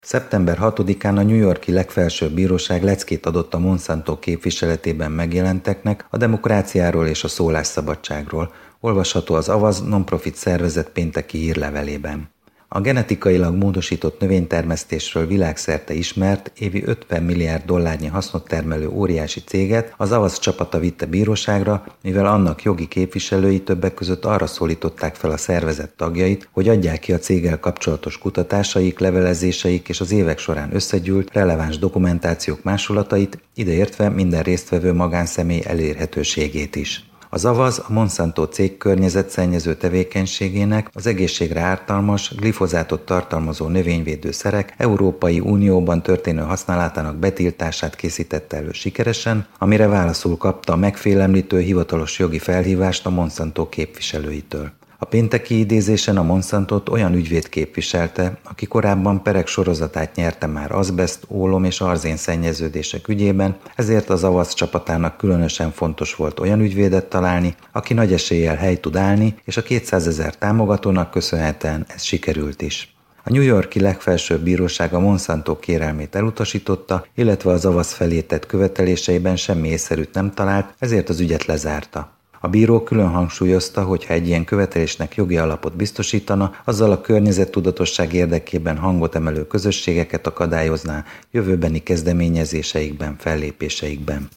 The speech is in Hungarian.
Szeptember 6-án a New York-i legfelsőbb bíróság leckét adott a Monsanto képviseletében megjelenteknek a demokráciáról és a szólásszabadságról, olvasható az Avaz non-profit szervezet pénteki hírlevelében. A genetikailag módosított növénytermesztésről világszerte ismert, évi 50 milliárd dollárnyi hasznot termelő óriási céget az Avaz csapata vitte bíróságra, mivel annak jogi képviselői többek között arra szólították fel a szervezet tagjait, hogy adják ki a céggel kapcsolatos kutatásaik, levelezéseik és az évek során összegyűlt releváns dokumentációk másolatait, ideértve minden résztvevő magánszemély elérhetőségét is. Az Avaz a Monsanto cég környezetszennyező tevékenységének az egészségre ártalmas, glifozátot tartalmazó növényvédőszerek Európai Unióban történő használatának betiltását készítette elő sikeresen, amire válaszul kapta a megfélemlítő hivatalos jogi felhívást a Monsanto képviselőitől. A pénteki idézésen a Monsantot olyan ügyvéd képviselte, aki korábban perek sorozatát nyerte már azbeszt, ólom és arzén szennyeződések ügyében, ezért az Avaz csapatának különösen fontos volt olyan ügyvédet találni, aki nagy eséllyel helyt tud állni, és a 200 000 támogatónak köszönhetően ez sikerült is. A New York-i legfelsőbb bíróság a Monsanto kérelmét elutasította, illetve az Avaz felé tett követeléseiben semmi észszerűt nem talált, ezért az ügyet lezárta. A bíró külön hangsúlyozta, hogy ha egy ilyen követelésnek jogi alapot biztosítana, azzal a környezettudatosság érdekében hangot emelő közösségeket akadályozná jövőbeni kezdeményezéseikben, fellépéseikben.